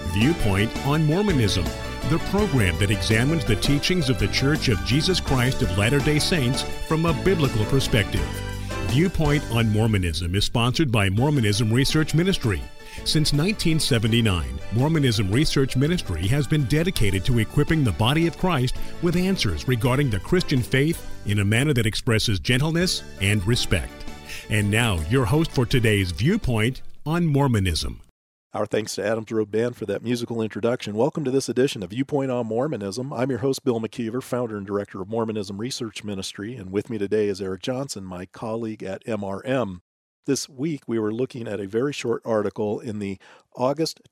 Viewpoint on Mormonism, the program that examines the teachings of the Church of Jesus Christ of Latter-day Saints from a biblical perspective. Viewpoint on Mormonism is sponsored by Mormonism Research Ministry. Since 1979, Mormonism Research Ministry has been dedicated to equipping the body of Christ with answers regarding the Christian faith in a manner that expresses gentleness and respect. And now, your host for today's Viewpoint on Mormonism. Our thanks to Adams Road Band for that musical introduction. Welcome to this edition of Viewpoint on Mormonism. I'm your host, Bill McKeever, founder and director of Mormonism Research Ministry, and with me today is Eric Johnson, my colleague at MRM. This week, we were looking at a very short article in the August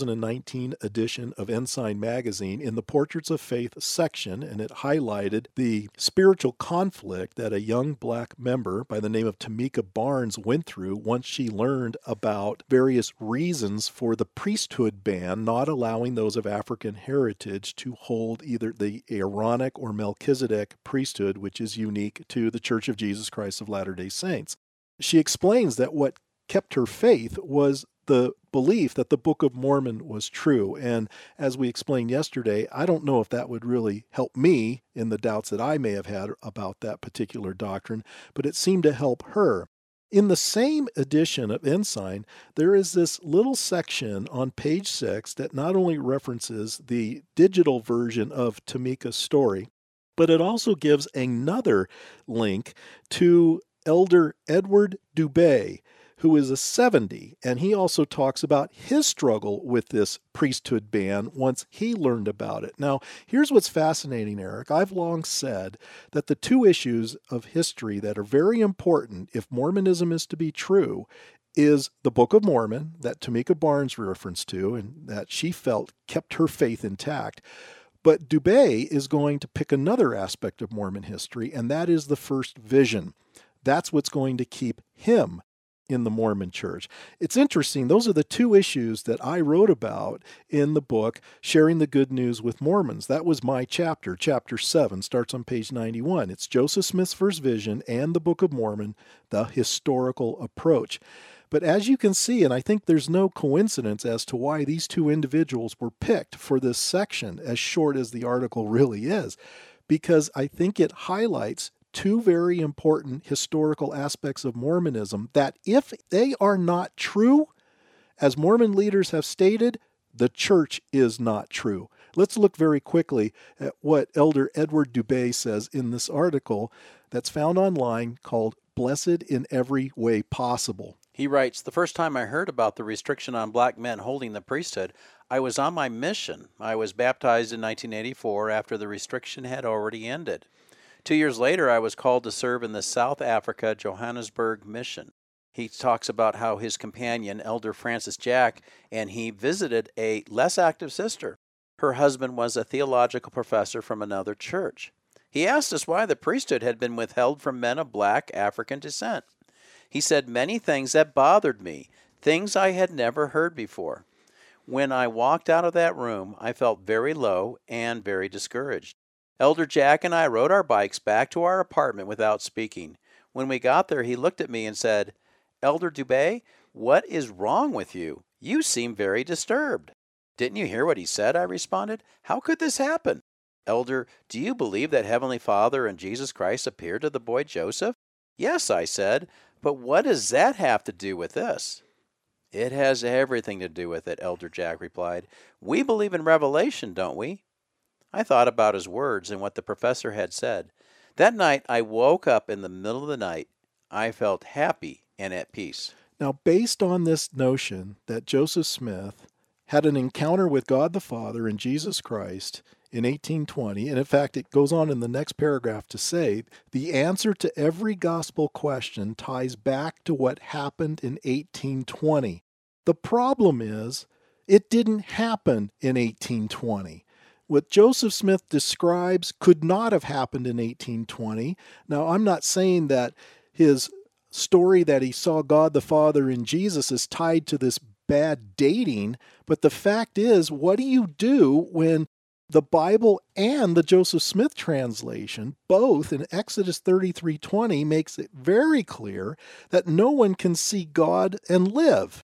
2019 edition of Ensign Magazine in the Portraits of Faith section, and it highlighted the spiritual conflict that a young black member by the name of Tamika Barnes went through once she learned about various reasons for the priesthood ban not allowing those of African heritage to hold either the Aaronic or Melchizedek priesthood, which is unique to the Church of Jesus Christ of Latter-day Saints. She explains that what kept her faith was the belief that the Book of Mormon was true. And as we explained yesterday, I don't know if that would really help me in the doubts that I may have had about that particular doctrine, but it seemed to help her. In the same edition of Ensign, there is this little section on page 6 that not only references the digital version of Tamika's story, but it also gives another link to Elder Edward Dubé, who is a 70, and he also talks about his struggle with this priesthood ban once he learned about it. Now, here's what's fascinating, Eric. I've long said that the two issues of history that are very important if Mormonism is to be true is the Book of Mormon that Tamika Barnes referenced to and that she felt kept her faith intact. But Dubé is going to pick another aspect of Mormon history, and that is the first vision. That's what's going to keep him in the Mormon Church. It's interesting. Those are the two issues that I wrote about in the book, Sharing the Good News with Mormons. That was my chapter. Chapter 7 starts on page 91. It's Joseph Smith's First Vision and the Book of Mormon, the historical approach. But as you can see, and I think there's no coincidence as to why these two individuals were picked for this section, as short as the article really is, because I think it highlights two very important historical aspects of Mormonism that if they are not true, as Mormon leaders have stated, the church is not true. Let's look very quickly at what Elder Edward Dubé says in this article that's found online called Blessed in Every Way Possible. He writes, "The first time I heard about the restriction on black men holding the priesthood, I was on my mission. I was baptized in 1984 after the restriction had already ended. 2 years later, I was called to serve in the South Africa Johannesburg mission." He talks about how his companion, Elder Francis Jack, and he visited a less active sister. Her husband was a theological professor from another church. He asked us why the priesthood had been withheld from men of black African descent. He said many things that bothered me, things I had never heard before. When I walked out of that room, I felt very low and very discouraged. Elder Jack and I rode our bikes back to our apartment without speaking. When we got there, he looked at me and said, "Elder Dubé, what is wrong with you? You seem very disturbed." "Didn't you hear what he said?" I responded. "How could this happen?" "Elder, do you believe that Heavenly Father and Jesus Christ appeared to the boy Joseph?" "Yes," I said, "but what does that have to do with this?" "It has everything to do with it," Elder Jack replied. "We believe in revelation, don't we?" I thought about his words and what the professor had said. That night, I woke up in the middle of the night. I felt happy and at peace. Now, based on this notion that Joseph Smith had an encounter with God the Father and Jesus Christ in 1820, and in fact, it goes on in the next paragraph to say, the answer to every gospel question ties back to what happened in 1820. The problem is, it didn't happen in 1820. What Joseph Smith describes could not have happened in 1820. Now, I'm not saying that his story that he saw God the Father in Jesus is tied to this bad dating, but the fact is, what do you do when the Bible and the Joseph Smith translation, both in Exodus 33:20, makes it very clear that no one can see God and live?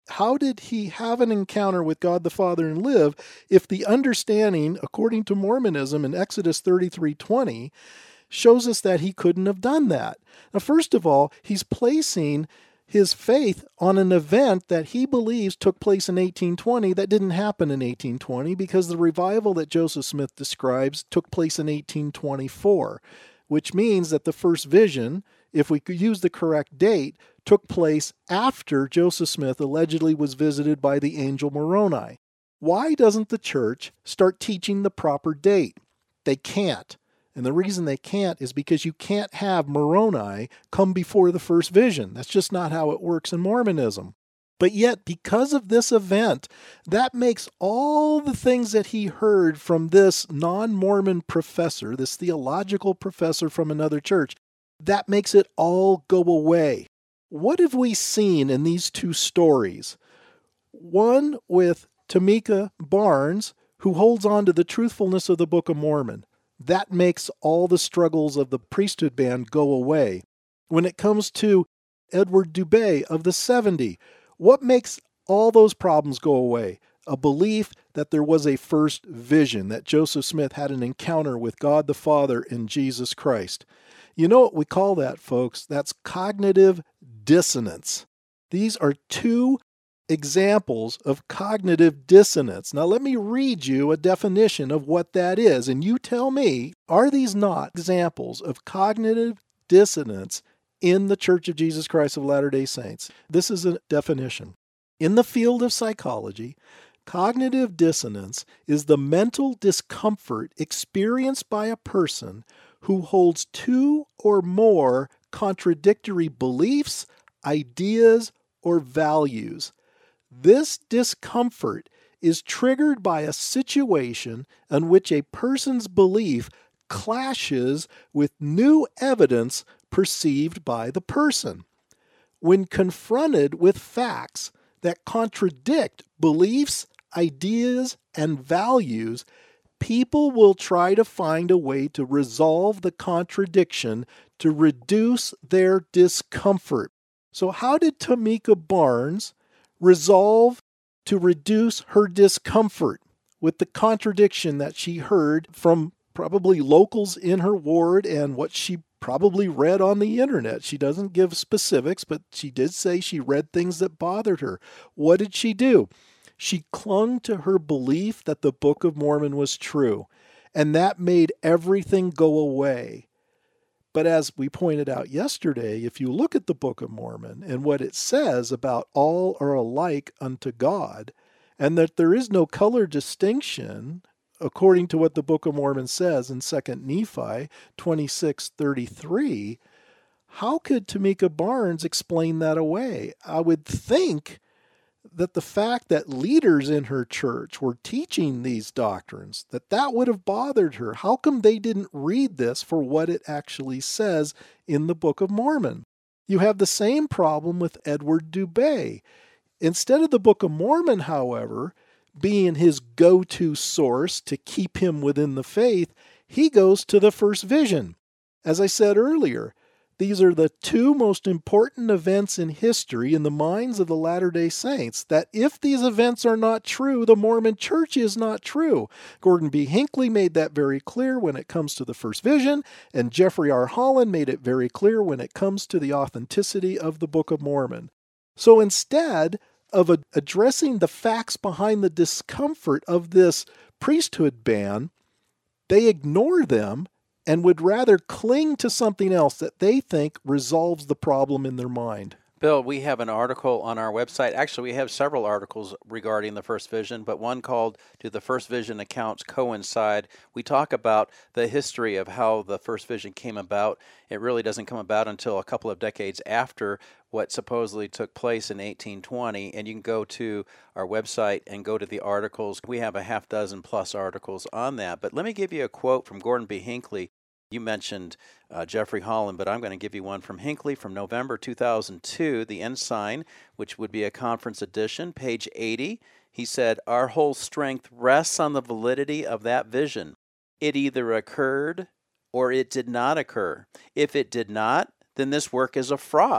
How did he have an encounter with God the Father and live if the understanding, according to Mormonism in Exodus 33:20, shows us that he couldn't have done that? Now, first of all, he's placing his faith on an event that he believes took place in 1820 that didn't happen in 1820, because the revival that Joseph Smith describes took place in 1824, which means that the first vision, if we could use the correct date, took place after Joseph Smith allegedly was visited by the angel Moroni. Why doesn't the church start teaching the proper date? They can't. And the reason they can't is because you can't have Moroni come before the first vision. That's just not how it works in Mormonism. But yet, because of this event, that makes all the things that he heard from this non-Mormon professor, this theological professor from another church, that makes it all go away. What have we seen in these two stories? One with Tamika Barnes, who holds on to the truthfulness of the Book of Mormon. That makes all the struggles of the priesthood band go away. When it comes to Edward Dubé of the 70, what makes all those problems go away? A belief that there was a first vision, that Joseph Smith had an encounter with God the Father and Jesus Christ. You know what we call that, folks? That's cognitive dissonance. These are two examples of cognitive dissonance. Now let me read you a definition of what that is, and you tell me, are these not examples of cognitive dissonance in the Church of Jesus Christ of Latter-day Saints? This is a definition. In the field of psychology, cognitive dissonance is the mental discomfort experienced by a person who holds two or more contradictory beliefs, ideas, or values. This discomfort is triggered by a situation in which a person's belief clashes with new evidence perceived by the person. When confronted with facts that contradict beliefs, ideas, and values, people will try to find a way to resolve the contradiction to reduce their discomfort. So how did Tamika Barnes resolve to reduce her discomfort with the contradiction that she heard from probably locals in her ward and what she probably read on the internet? She doesn't give specifics, but she did say she read things that bothered her. What did she do? She clung to her belief that the Book of Mormon was true, and that made everything go away. But as we pointed out yesterday, if you look at the Book of Mormon and what it says about all are alike unto God, and that there is no color distinction, according to what the Book of Mormon says in 2 Nephi 26:33, how could Tamika Barnes explain that away? I would think that the fact that leaders in her church were teaching these doctrines, that would have bothered her. How come they didn't read this for what it actually says in the Book of Mormon? You have the same problem with Edward Dubé. Instead of the Book of Mormon, however, being his go-to source to keep him within the faith, he goes to the first vision. As I said earlier, these are the two most important events in history in the minds of the Latter-day Saints, that if these events are not true, the Mormon Church is not true. Gordon B. Hinckley made that very clear when it comes to the first vision, and Jeffrey R. Holland made it very clear when it comes to the authenticity of the Book of Mormon. So instead of addressing the facts behind the discomfort of this priesthood ban, they ignore them and would rather cling to something else that they think resolves the problem in their mind. Bill, we have an article on our website. Actually, we have several articles regarding the first vision, but one called Do the First Vision Accounts Coincide? We talk about the history of how the first vision came about. It really doesn't come about until a couple of decades after what supposedly took place in 1820, and you can go to our website and go to the articles. We have a half dozen plus articles on that. But let me give you a quote from Gordon B. Hinckley. You mentioned Jeffrey Holland, but I'm going to give you one from Hinckley from November 2002, the Ensign, which would be a conference edition, page 80. He said, "Our whole strength rests on the validity of that vision. It either occurred or it did not occur. If it did not, then this work is a fraud,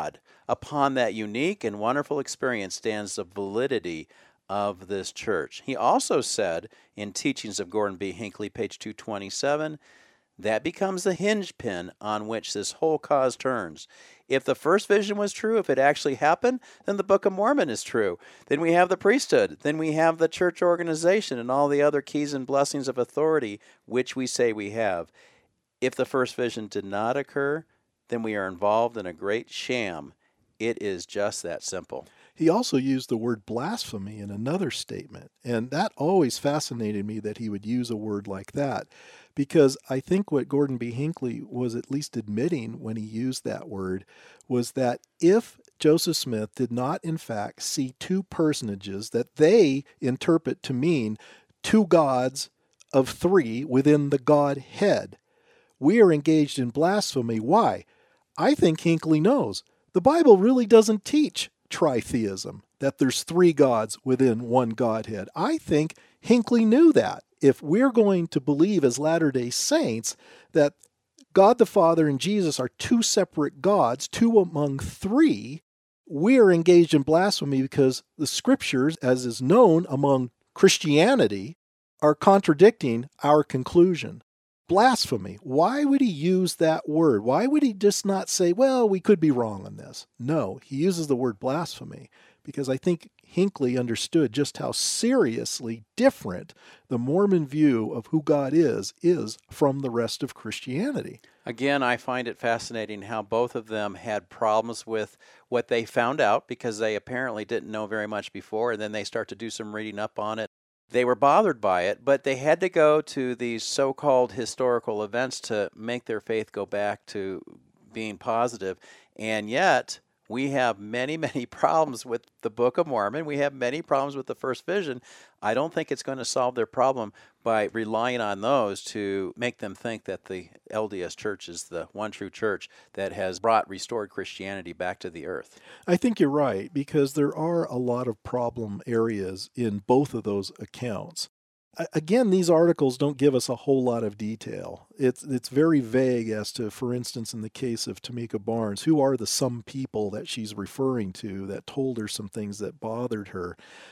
Upon that unique and wonderful experience stands the validity of this church. He also said in Teachings of Gordon B. Hinckley, page 227, that becomes the hinge pin on which this whole cause turns. If the first vision was true, if it actually happened, then the Book of Mormon is true. Then we have the priesthood. Then we have the church organization and all the other keys and blessings of authority which we say we have. If the first vision did not occur, then we are involved in a great sham. It is just that simple. He also used the word blasphemy in another statement, and that always fascinated me that he would use a word like that, because I think what Gordon B. Hinckley was at least admitting when he used that word was that if Joseph Smith did not in fact see two personages that they interpret to mean two gods of three within the Godhead, we are engaged in blasphemy. Why? I think Hinckley knows. The Bible really doesn't teach tritheism, that there's three gods within one Godhead. I think Hinckley knew that. If we're going to believe as Latter-day Saints that God the Father and Jesus are two separate gods, two among three, we are engaged in blasphemy because the Scriptures, as is known among Christianity, are contradicting our conclusion. Blasphemy. Why would he use that word? Why would he just not say, well, we could be wrong on this? No, he uses the word blasphemy because I think Hinckley understood just how seriously different the Mormon view of who God is from the rest of Christianity. Again, I find it fascinating how both of them had problems with what they found out because they apparently didn't know very much before, and then they start to do some reading up on it. They were bothered by it, but they had to go to these so-called historical events to make their faith go back to being positive. And yet, we have many, many problems with the Book of Mormon. We have many problems with the first vision. I don't think it's going to solve their problem by relying on those to make them think that the LDS Church is the one true church that has brought restored Christianity back to the earth. I think you're right, because there are a lot of problem areas in both of those accounts. Again, these articles don't give us a whole lot of detail. It's very vague as to, for instance, in the case of Tamika Barnes, who are the some people that she's referring to that told her some things that bothered her.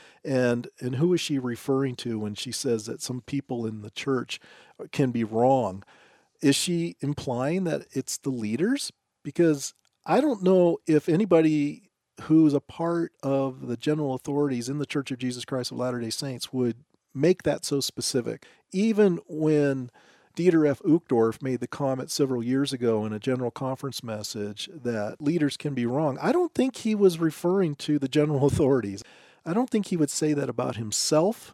And who is she referring to when she says that some people in the church can be wrong? Is she implying that it's the leaders? Because I don't know if anybody who's a part of the general authorities in the Church of Jesus Christ of Latter-day Saints would make that so specific. Even when Dieter F. Uchtdorf made the comment several years ago in a general conference message that leaders can be wrong, I don't think he was referring to the general authorities. I don't think he would say that about himself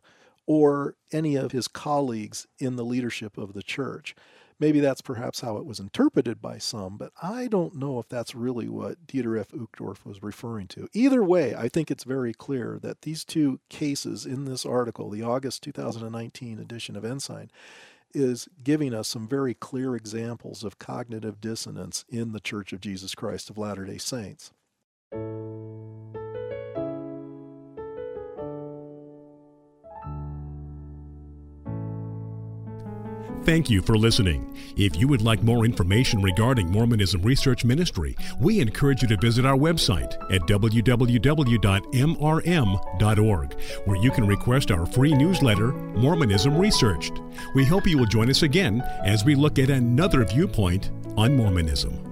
or any of his colleagues in the leadership of the church. Maybe that's perhaps how it was interpreted by some, but I don't know if that's really what Dieter F. Uchtdorf was referring to. Either way, I think it's very clear that these two cases in this article, the August 2019 edition of Ensign, is giving us some very clear examples of cognitive dissonance in the Church of Jesus Christ of Latter-day Saints. Thank you for listening. If you would like more information regarding Mormonism Research Ministry, we encourage you to visit our website at www.mrm.org, where you can request our free newsletter, Mormonism Researched. We hope you will join us again as we look at another viewpoint on Mormonism.